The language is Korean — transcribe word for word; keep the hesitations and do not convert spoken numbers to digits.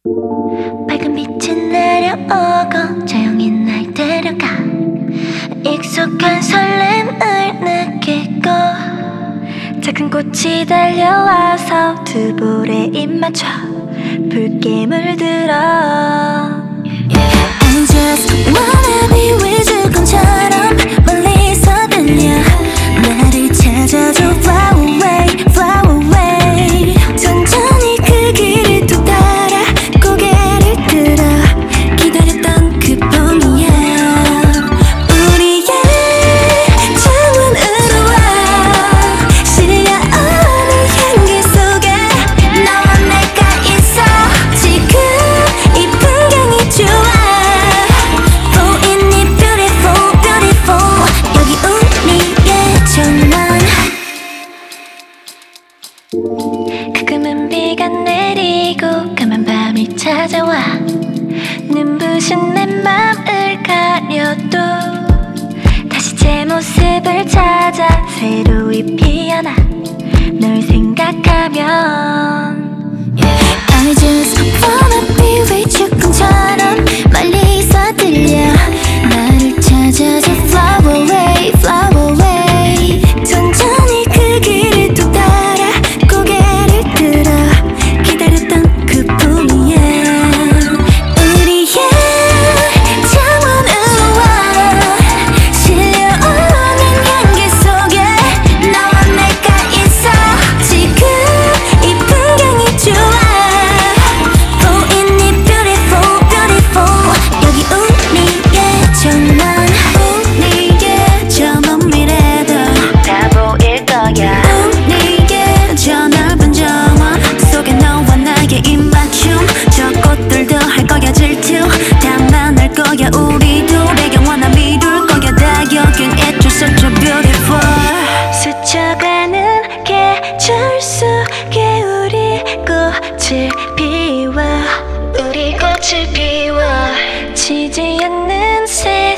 밝은 빛이 내려오고 조용히 날 데려가 익숙한 설렘을 느끼고 작은 꽃이 달려와서 두 볼에 입 맞춰 붉게 물들어 I just wanna be with you 꿈처럼 멀리서 들려 나를 찾아줘 fly away fly away 천천히 그 길을 또 따라 고개를 들어 기다렸던 그 봄이야 우리의 창문으로 와 실려오는 향기 속에 너와 내가 있어 지금 이 풍경이 좋아 보이니 beautiful beautiful 여기 우리의 정원 가끔은 비가 내리고 까만 밤이 찾아와 눈부신 내 맘을 가려도 다시 제 모습을 찾아 새로이 피어나 널 생각하면 I just wanna be with you 꿈처럼 멀리서 들려 나를 찾아줘 fly away fly away 천천히 그 길을 또 따라 고개를 들어 기다렸던 그 봄이야 우리의 창문으로 와 실려오는 향기 속에 너와 내가 있어 지금 이 풍경이 좋아 보이니 beautiful beautiful 여기 우리의 정원 우리의 저 먼 미래도 다 보일 거야 우리의 저 넓은 정원 속에 너와 나의 입맞춤 저 꽃들도 할 거야 질투 다 만날 거야 우리도 배경 하나 미룰 거야 다 여긴 It's just such a beautiful 스쳐가는 계절 속에 우리 꽃을 피워 우리 꽃을 피워 지지 않는 새